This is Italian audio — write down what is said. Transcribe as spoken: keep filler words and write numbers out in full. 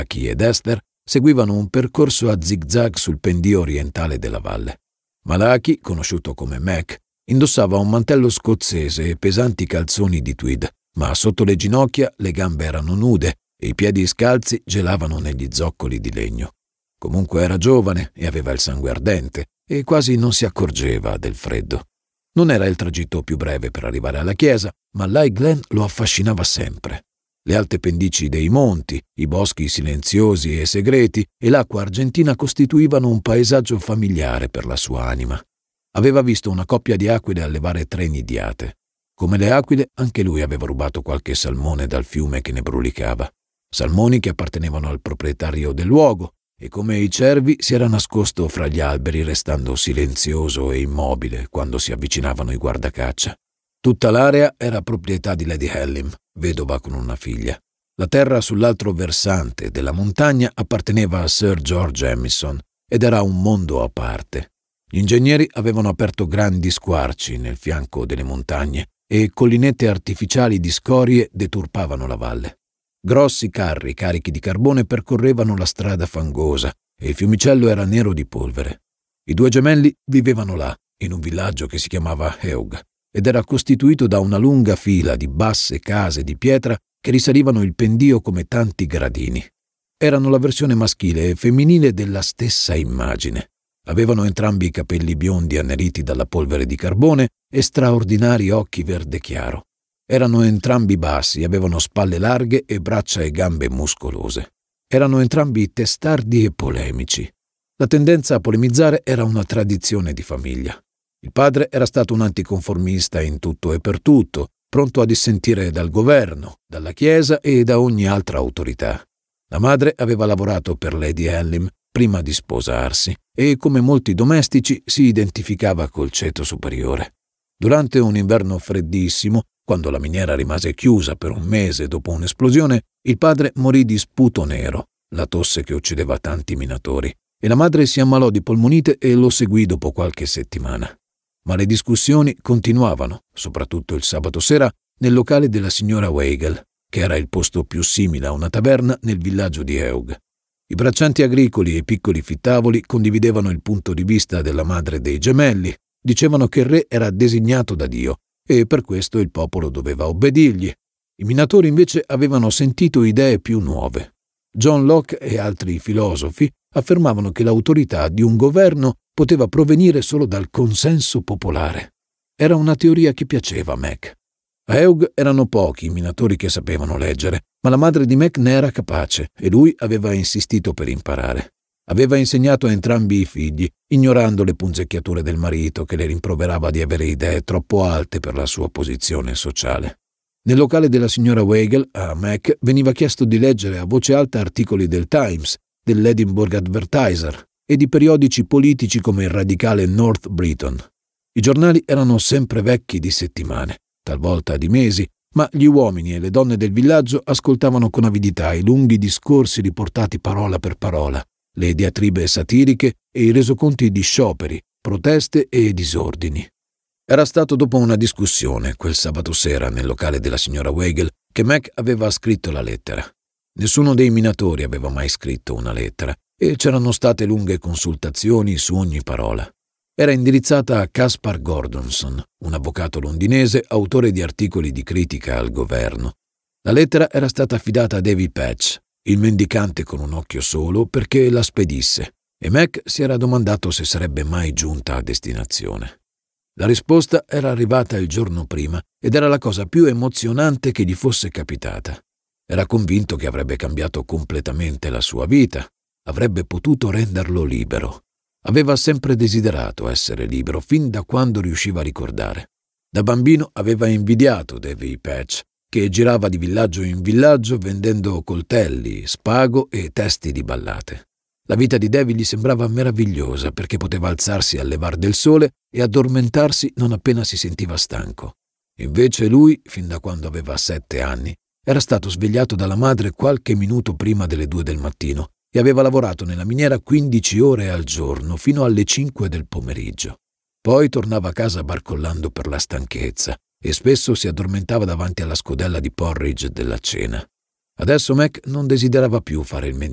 Lucky ed Esther seguivano un percorso a zig-zag sul pendio orientale della valle. Malachi, conosciuto come Mac, indossava un mantello scozzese e pesanti calzoni di tweed, ma sotto le ginocchia le gambe erano nude e i piedi scalzi gelavano negli zoccoli di legno. Comunque era giovane e aveva il sangue ardente e quasi non si accorgeva del freddo. Non era il tragitto più breve per arrivare alla chiesa, ma l'High Glen lo affascinava sempre. Le alte pendici dei monti, i boschi silenziosi e segreti e l'acqua argentina costituivano un paesaggio familiare per la sua anima. Aveva visto una coppia di aquile allevare tre nidiate. Come le aquile, anche lui aveva rubato qualche salmone dal fiume che ne brulicava. Salmoni che appartenevano al proprietario del luogo e come i cervi si era nascosto fra gli alberi restando silenzioso e immobile quando si avvicinavano i guardacaccia. Tutta l'area era proprietà di Lady Hellim, vedova con una figlia. La terra sull'altro versante della montagna apparteneva a Sir George Emison ed era un mondo a parte. Gli ingegneri avevano aperto grandi squarci nel fianco delle montagne e collinette artificiali di scorie deturpavano la valle. Grossi carri carichi di carbone percorrevano la strada fangosa e il fiumicello era nero di polvere. I due gemelli vivevano là, in un villaggio che si chiamava Heug, ed era costituito da una lunga fila di basse case di pietra che risalivano il pendio come tanti gradini. Erano la versione maschile e femminile della stessa immagine. Avevano entrambi i capelli biondi anneriti dalla polvere di carbone e straordinari occhi verde chiaro. Erano entrambi bassi, avevano spalle larghe e braccia e gambe muscolose. Erano entrambi testardi e polemici. La tendenza a polemizzare era una tradizione di famiglia. Il padre era stato un anticonformista in tutto e per tutto, pronto a dissentire dal governo, dalla chiesa e da ogni altra autorità. La madre aveva lavorato per Lady Hellim prima di sposarsi e, come molti domestici, si identificava col ceto superiore. Durante un inverno freddissimo, quando la miniera rimase chiusa per un mese dopo un'esplosione, il padre morì di sputo nero, la tosse che uccideva tanti minatori, e la madre si ammalò di polmonite e lo seguì dopo qualche settimana. Ma le discussioni continuavano, soprattutto il sabato sera, nel locale della signora Weigel, che era il posto più simile a una taverna nel villaggio di Heug. I braccianti agricoli e i piccoli fittavoli condividevano il punto di vista della madre dei gemelli, dicevano che il re era designato da Dio e per questo il popolo doveva obbedirgli. I minatori invece avevano sentito idee più nuove. John Locke e altri filosofi affermavano che l'autorità di un governo poteva provenire solo dal consenso popolare. Era una teoria che piaceva a Mac. A Heug erano pochi i minatori che sapevano leggere, ma la madre di Mac ne era capace e lui aveva insistito per imparare. Aveva insegnato a entrambi i figli, ignorando le punzecchiature del marito che le rimproverava di avere idee troppo alte per la sua posizione sociale. Nel locale della signora Weigel, a Mac veniva chiesto di leggere a voce alta articoli del Times, dell'Edinburgh Advertiser e di periodici politici come il radicale North Briton. I giornali erano sempre vecchi di settimane, talvolta di mesi, ma gli uomini e le donne del villaggio ascoltavano con avidità i lunghi discorsi riportati parola per parola, le diatribe satiriche e i resoconti di scioperi, proteste e disordini. Era stato dopo una discussione quel sabato sera nel locale della signora Weigel che Mac aveva scritto la lettera. Nessuno dei minatori aveva mai scritto una lettera e c'erano state lunghe consultazioni su ogni parola. Era indirizzata a Caspar Gordonson, un avvocato londinese, autore di articoli di critica al governo. La lettera era stata affidata a Davy Patch, il mendicante con un occhio solo, perché la spedisse, e Mac si era domandato se sarebbe mai giunta a destinazione. La risposta era arrivata il giorno prima ed era la cosa più emozionante che gli fosse capitata. Era convinto che avrebbe cambiato completamente la sua vita, avrebbe potuto renderlo libero. Aveva sempre desiderato essere libero fin da quando riusciva a ricordare. Da bambino aveva invidiato Davy Patch, che girava di villaggio in villaggio vendendo coltelli, spago e testi di ballate. La vita di Davy gli sembrava meravigliosa perché poteva alzarsi al levar del sole e addormentarsi non appena si sentiva stanco. Invece lui, fin da quando aveva sette anni, era stato svegliato dalla madre qualche minuto prima delle due del mattino e aveva lavorato nella miniera quindici ore al giorno fino alle cinque del pomeriggio. Poi tornava a casa barcollando per la stanchezza e spesso si addormentava davanti alla scodella di porridge della cena. Adesso Mac non desiderava più fare il